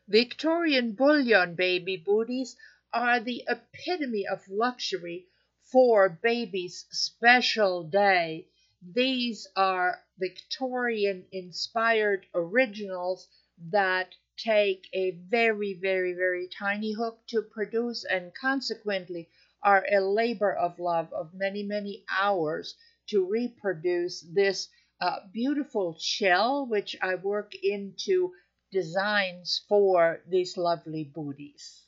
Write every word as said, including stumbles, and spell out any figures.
Victorian bullion baby booties are the epitome of luxury for baby's special day. These are Victorian inspired originals that take a very, very, very tiny hook to produce and consequently are a labor of love of many, many hours to reproduce this uh, beautiful shell, which I work into designs for these lovely booties.